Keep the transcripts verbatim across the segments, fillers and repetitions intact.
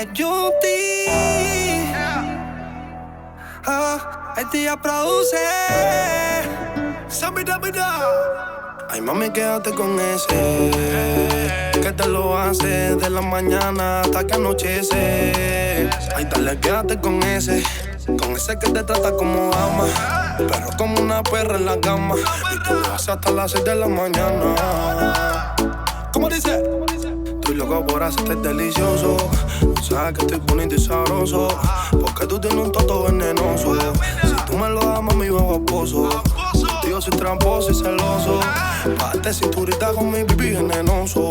Es Junti. Ah, el día produce. Samida, mida. Ay, mami, quédate con ese que te lo hace de la mañana hasta que anochece. Ay, dale, quédate con ese, con ese que te trata como ama, pero como una perra en la cama, y te lo hace hasta las seis de la mañana. ¿Cómo dice? Estoy loco por hacerte delicioso. Tú sabes que estoy bonito y sabroso, porque tú tienes un toto venenoso. Si tú me lo das, mami, bajo esposo. Yo soy tramposo y celoso. Parte cinturita con mi pipi venenoso.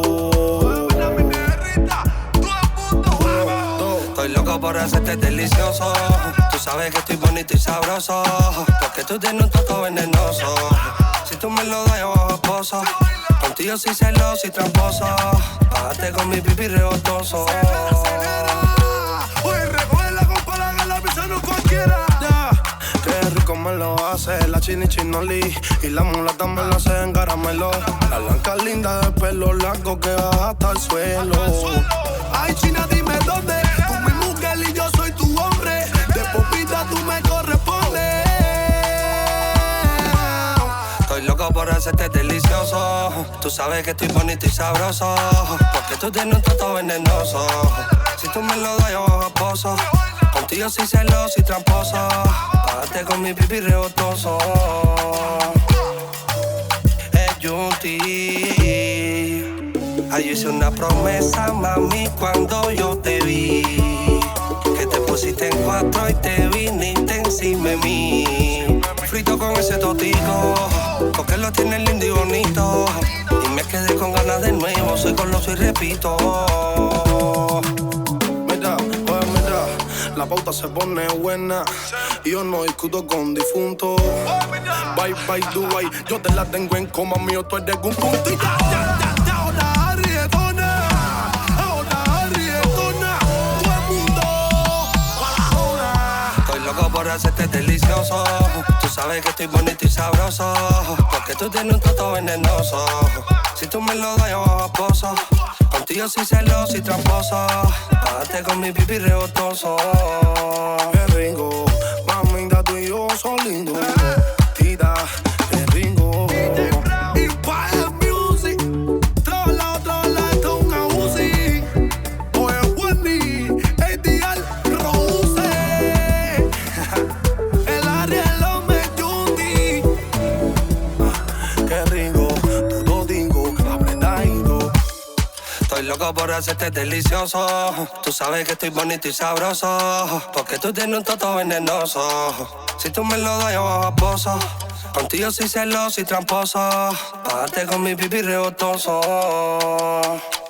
Estoy loco por hacerte delicioso. Tú sabes que estoy bonito y sabroso, porque tú tienes un toto venenoso. Si tú me lo das, yo bajo esposo. Contigo soy celoso y tramposo. Bájate con mi pipi rebotoso. Oye, recogerla con palabras, la pizza no cualquiera. Yeah. Qué rico me lo hace la chini chinoli, y la mulata me lo hace en caramelo. La blanca linda de pelo largo que baja hasta el suelo. Ay, china, dime dónde. Tú mi mujer y yo soy tu hombre. De popita tú me correspondes. Estoy loco por hacerte delicioso. Tú sabes que estoy bonito y sabroso, porque tú tienes un toto venenoso. Si tú me lo das, yo bajo esposo. Contigo soy celoso y tramposo. Bájate con mi pipi rebotoso. Es Junti. Ay, yo hice una promesa, mami, cuando yo te vi, que te pusiste en cuatro y te viniste encima de mí. Frito con ese totico, porque lo tienes lindo y bonito. Y me quedé con ganas de nuevo, soy goloso y repito. Mira, pues mira, la pauta se pone buena y yo no discuto con difuntos. Bye, bye, Dubai, yo te la tengo en coma, mío, tú eres un punto y ya, ya, ya, ya, ahora rietona, ahora rietona, todo el mundo para ahora. Estoy loco por hacerte delicioso. Tú sabes que estoy bonito y sabroso, porque tú tienes un toto venenoso. Si tú me lo das, yo bajo esposo. Contigo soy celoso y tramposo. Bájate con mi pipi rebotoso. Qué rico, mami, tú y yo son lindos. Tita, qué rico. Y pa' el music, trola, trola, esto es una Uzi. Oye, Wendy, el día produce. El Ariel me Junti. Qué rico, tu todico, apretadito. Estoy loco por hacerte delicioso. Tú sabes que estoy bonito y sabroso, porque tú tienes un toto venenoso. Si tú me lo das, yo bajo esposo. Contigo soy celoso y tramposo. Bájate con mi pipi rebotoso.